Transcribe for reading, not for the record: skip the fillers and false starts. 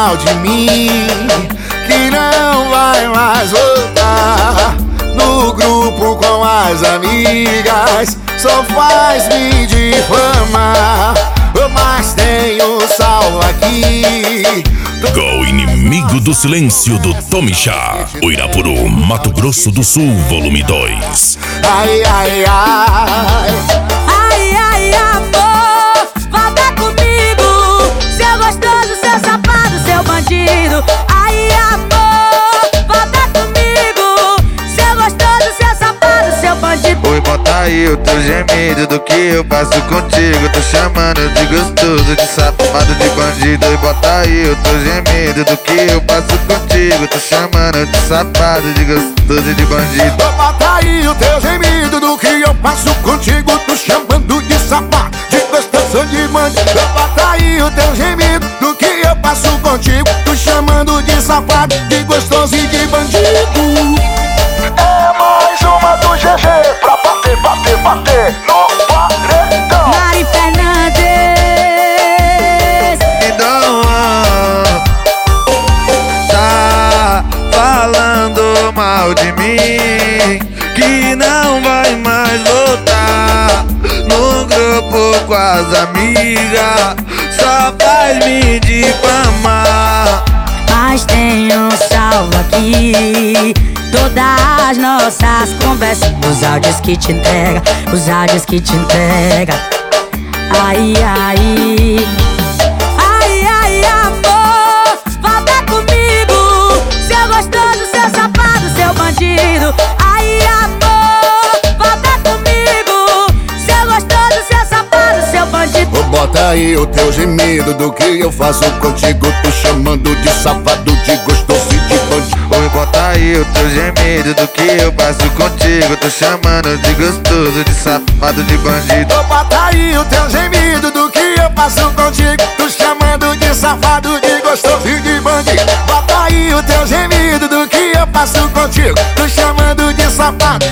mal de mim, que não vai mais voltar. No grupo com as amigas só faz me difamar, mas tenho sal aqui. O inimigo do silêncio do Tomixá, o Irapuru, Mato Grosso do Sul, volume 2. Ai, ai, ai. Ai, ai, amor, volta comigo, seu gostoso, seu safado, seu bandido. Ai, amor, volta comigo, seu gostoso, seu safado, seu bandido. Oi, bota aí o teu gemido do que eu passo contigo. Tô chamando de gostoso, de safado, de bandido. Oi, bota aí o teu gemido do que eu passo contigo. Tô chamando de safado, de gostoso, de bandido. Bota aí o teu gemido do que eu passo contigo. Tô chamando de safado, de gostoso, de bandido. Bota aí o teu gemido do que eu passo contigo. Tô chamando de safado, de gostoso e de bandido. É mais uma do GG pra bater, bater, bater no paredão. Mari Fernandes. Então, tá falando mal de mim, que não vai mais voltar. No grupo com as amigas só faz me difamar, Mas tenho salvo aqui todas as nossas conversas, os áudios que te entrega, os áudios que te entrega. Ai, ai. Ai, ai, amor, volta comigo, seu gostoso, seu safado, seu bandido. Ai, amor, volta comigo, seu gostoso, seu safado, seu bandido. Bota aí o teu gemido do que eu faço contigo. Tô chamando de safado, de gostoso e de bandido. oi, bota aí o teu gemido do que eu passo contigo. Tô chamando de gostoso, de safado, de bandido. Bota aí o teu gemido do que eu passo contigo. Tô chamando de safado, de gostoso e de bandido. Bota aí o teu gemido do que eu passo contigo. Tô chamando de safado,